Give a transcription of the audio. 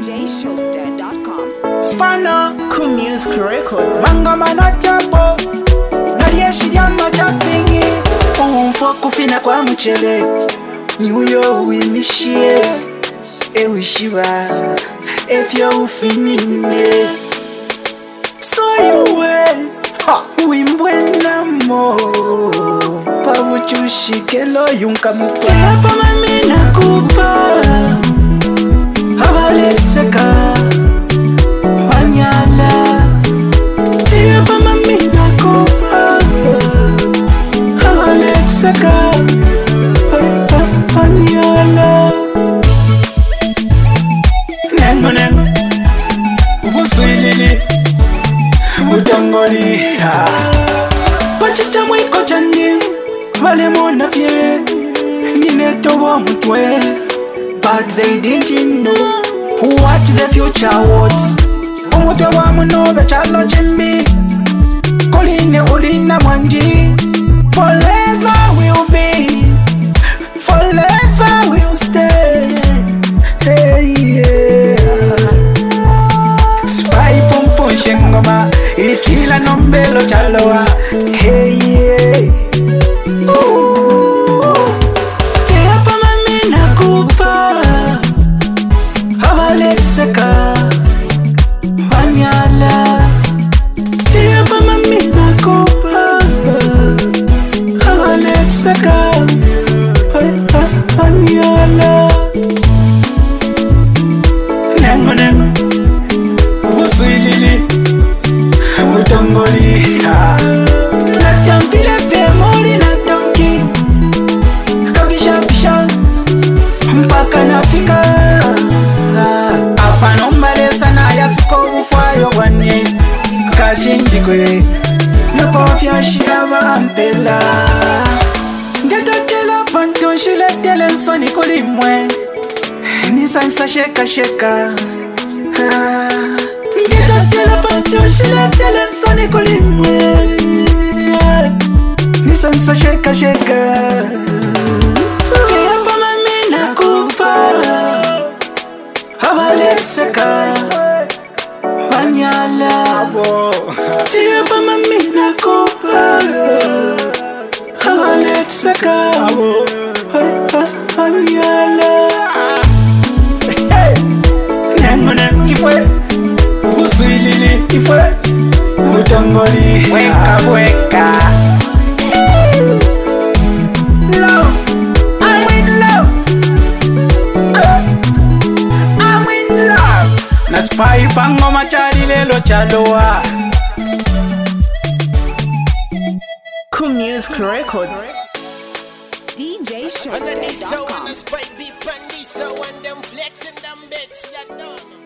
DJShowster.com. Spanner, Cool Music Records. Manga manatapo naliyeshijama chafingi umfo kufina kwa mchele niuyo uimishie ewishiba efyo ufinine so yuwe wimbwenamo pavuchushikelo yunkamupa tepa mamina kupa avaleseka wanyala tepa mamina kupa avaleseka wanyala nengo ubuswilili utangoli pachita mwiko chani vale mona fye ninetowa mutwe but they didn't know what the future holds. Umutwe wa munobe chalo chimbi koline ulina mwanji forever will be forever will stay. Hey yeah. Spy pum pum shengoma ichila nombelo chaloa. Hey yeah. Teapa mamina kupa avalexeka wanyala. Teapa mamina kupa avalexeka wanyala. Nengo ubuswilili utongoli natampile femoli na donki kabisha bisha mpaka nafika apa nombale sana yasuko ufwayo wanye kachindikwe nokofya shikaba ampela ngetotela panton shiletele nsoni kulimwe nisansa sheka sheka ngetotela panton shiletele nsoni kulimwe nisansa sheka sheka teapa mamina kupa avalexeka wanyala. Teapa mamina kupa avalexeka wanyala. Nengo ifwe ubuswilili ifwe utongoli weka love. I'm in love. I'm in love. Na spy pango machari lelo chaloa. Cool Music Records. DJShowster.com. And them flexing them bits, you know.